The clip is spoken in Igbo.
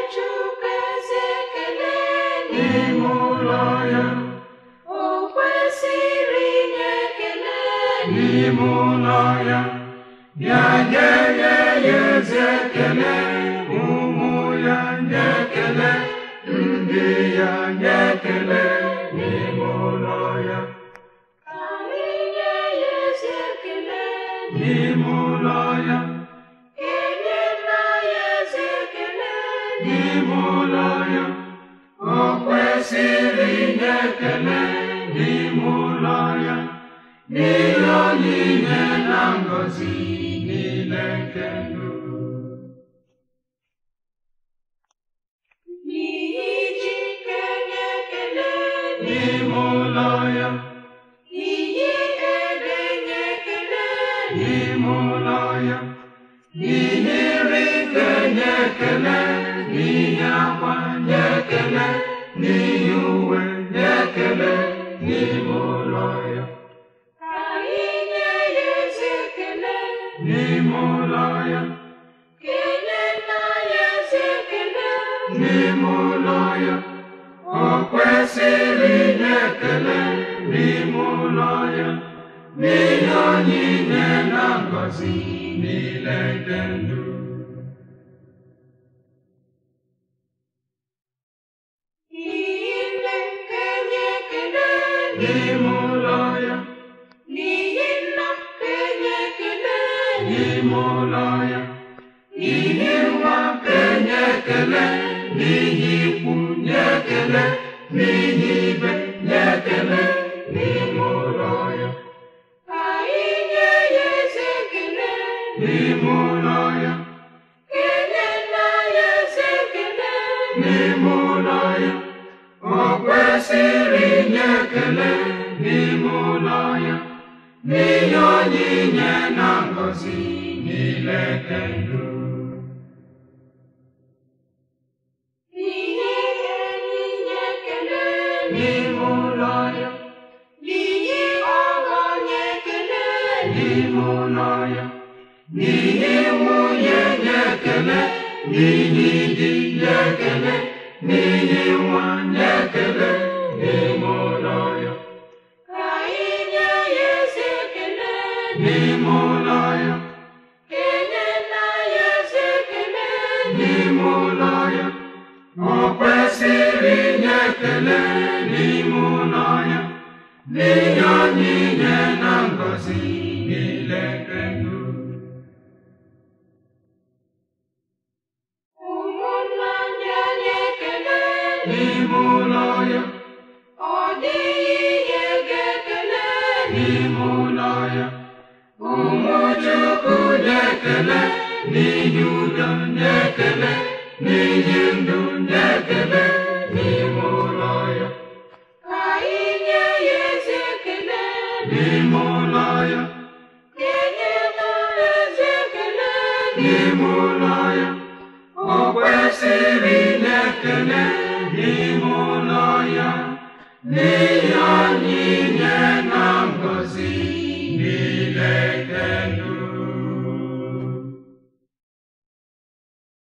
Chukwu eze ekele n'ime ụlọ ya. O kwesịrị inye ekele N'ime ụlọ ya, bịa nye ya eze ekele, ụmụ ya nye ekele, ndị ya nye ekele n'ime ụlọ ya. Ka anyị nye ya eze ekele N'ime ụlọ ya, enye nna ya eze ekele n'ime ụlọ ya, o kwesịrị inye ekele n'ime ụlọ ya, n'ihe onyinye na ngọzi niile nke ndụ. n'ihi ji nke nye ekele N'ime ụlọ ya, n'ihi ede nye ekele n'ime ụlọ ya, n'ihe nri nke nye ekele, n'ihe akwa nye ekele, n'ihe uwe nye ekele n'ime ụlọ ya. Ka anyị nye ya eze ekele N'ime ụlọ ya, ka enye nna ya eze ekele n'ime ụlọ ya, o kwesịrị inye ekele n'ime ụlọ ya, n'ihe onyinye na ngọzi niile nke ndụ. n'ihi nne nke nye ekele N'ime ụlọ ya, n'ihi nna nke nye ekele n'ime ụlọ ya, n'ihi nwa nke nye ekele, n'ihi ikwu nye ekele, n'ihi ibe nye ekele n'ime ụlọ ya. Ka anyị nye ya eze ekele N'ime ụlọ ya, ka enye nna ya eze ekele n'ime ụlọ ya, o kwesịrị inye ekele n'ime ụlọ ya, n'ihe onyinye na ngọzi niile nke ndụ. n'ihi enyi nye ekele N'ime ụlọ ya, n'ihi ọgọ nye ekele n'ime ụlọ ya, n'ihi nwunye nye ekele, n'ihi di nye ekele, n'ihi nwa nye ekele n'ime ụlọ ya. ka anyị nye ya eze ekele N'ime ụlọ ya, ka enye nna ya eze ekele n'ime ụlọ ya, o kwesịrị inye ekele n'ime ụlọ ya, n'ihe onyinye na ngọzi niile nke ndụ. ụmụnna ndị nye ekele N'ime ụlọ ya, ọ dịghị ihe ga-ekele n'ime ụlọ ya, ụmụ Chukwu nye ekele, n'ihi udo nye ekele, n'ihi ndụ nye ekele n'ime ụlọ ya. ka anyị nye ya eze ekele N'ime ụlọ ya, ka enye nna ya eze ekele n'ime ụlọ ya, o kwesịrị inye ekele n'ime ụlọ ya, n'ihe onyinye na ngọzi niile